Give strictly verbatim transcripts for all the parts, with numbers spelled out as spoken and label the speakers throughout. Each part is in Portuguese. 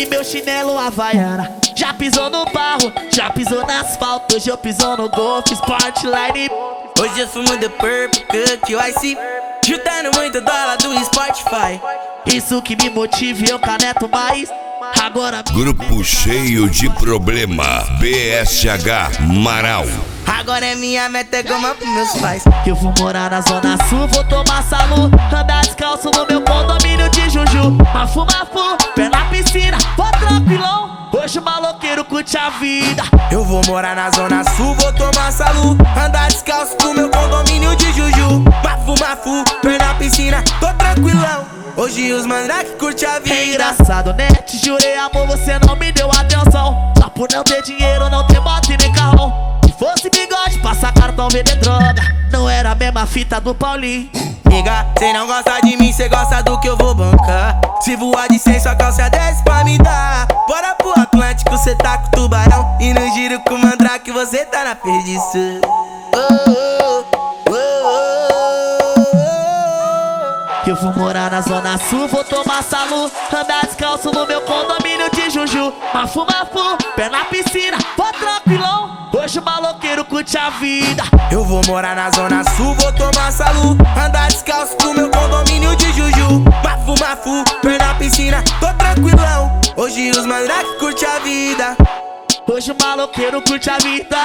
Speaker 1: e meu chinelo havaiana. Já pisou no barro, já pisou no asfalto. Hoje eu piso no Golf Sportline.
Speaker 2: Hoje eu fumo The Purple Cook, o Ice, juntando muito dólar do Spotify.
Speaker 1: Isso que me motiva e eu caneto mais. Agora
Speaker 3: Grupo cheio de problema, B S H Marau.
Speaker 2: Agora é minha meta, é goma pros meus pais.
Speaker 1: Eu vou morar na Zona Sul, vou tomar salu, andar descalço no meu condomínio de Juju. Mafu, mafu, pé na piscina, vou tranquilão. Hoje o maloqueiro curte a vida.
Speaker 2: Eu vou morar na Zona Sul, vou tomar salu, andar descalço no meu condomínio de Juju. Mafu, mafu, pé na piscina, tô tranquilão. Hoje os mandrake curte a vida.
Speaker 1: É engraçado, né? Te jurei amor, você não me deu atenção. Só por não ter dinheiro, não ter moto e nem carrão. Se fosse bigode, passar cartão, vender droga. Não era a mesma fita do Paulinho.
Speaker 2: Nigga, cê não gosta de mim, cê gosta do que eu vou bancar. Se voar de cem, sua calça desce pra me dar. Bora pro Atlântico, cê tá com tubarão. E no giro com mandrake, você tá na perdição. Oh, oh, oh, oh, oh.
Speaker 1: Eu vou morar na Zona Sul, vou tomar salu, andar descalço no meu condomínio de Juju. Mafu, mafu, pé na piscina, vou tranquilão. Hoje o maloqueiro curte a vida.
Speaker 2: Eu vou morar na Zona Sul, vou tomar salu, andar descalço no meu condomínio de Juju. Mafu, mafu, pé na piscina, tô tranquilão. Hoje os mandrake curte a vida.
Speaker 1: Hoje o maloqueiro curte a vida.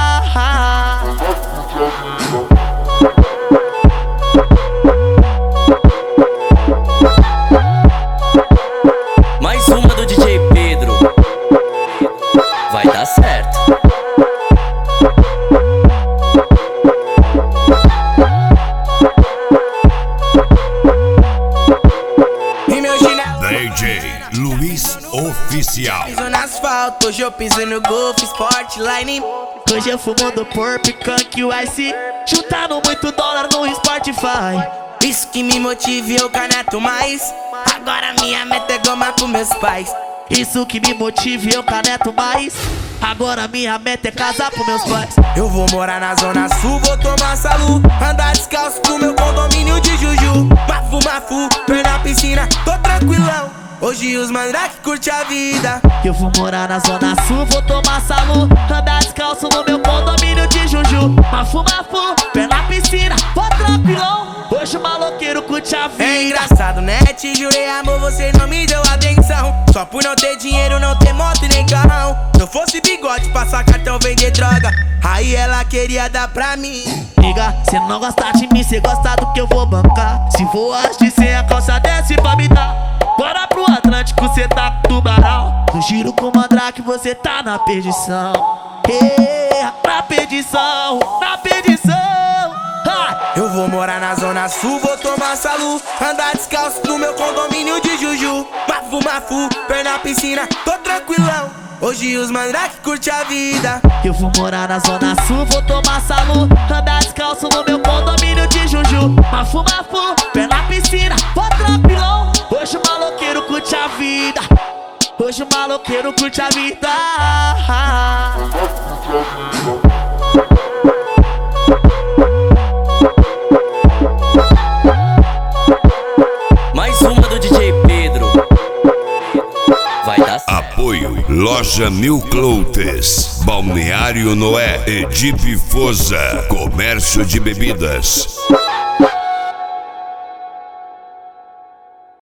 Speaker 4: Mais uma do D J Pedro. Vai dar certo.
Speaker 2: E meu chinelo
Speaker 3: D J Luiz Oficial.
Speaker 2: piso no asfalto, hoje eu piso no Golf Sportline.
Speaker 1: Hoje eu fumo do Purple Cook e o Ice, juntando muito dólar no Spotify.
Speaker 2: Isso que me motiva e eu caneto mais. Agora minha meta é goma pros meus pais.
Speaker 1: Isso que me motiva e eu caneto mais. Agora minha meta é casar pros meus pais.
Speaker 2: Eu vou morar na Zona Sul, vou tomar salu, andar descalço no meu condomínio de Juju. Mafu, mafu, pé na piscina, tô tranquilão. Hoje os mandrake curte a vida.
Speaker 1: Eu vou morar na Zona Sul, vou tomar salu, andar descalço no meu condomínio de Juju. Mafu, mafu, pé na piscina, vou tranquilão. Hoje o maloqueiro curte a vida.
Speaker 2: É engraçado, né? Te jurei amor, você não me deu atenção. Só por não ter dinheiro, não ter moto e nem carrão. Se eu fosse bigode, passar cartão, vender droga, aí ela queria dar pra mim.
Speaker 1: Liga, cê não gosta de mim, cê gosta do que eu vou bancar. Se voar de cem, a calça desce pra me dar. Bora pro Atlântico, cê tá com tubarão. No giro com mandrake, você tá na perdição. Yeah, na perdição, na perdição. Ha!
Speaker 2: Eu vou morar na Zona Sul, vou tomar salu, andar descalço no meu condomínio de Juju. Mafu, mafu, pé na piscina, tô tranquilão. Hoje os mandrake curte a vida.
Speaker 1: Eu vou morar na Zona Sul, vou tomar salu, andar descalço no meu condomínio de Juju. Mafu, mafu, pé na piscina, vou tranquilão. Hoje o maloqueiro curte a vida. Hoje o maloqueiro curte a vida.
Speaker 4: Mais uma do D J Pedro. Vai dar certo.
Speaker 3: Apoio Loja Mil Cloutes, Balneário Noé, Edipe Foza, Comércio de Bebidas.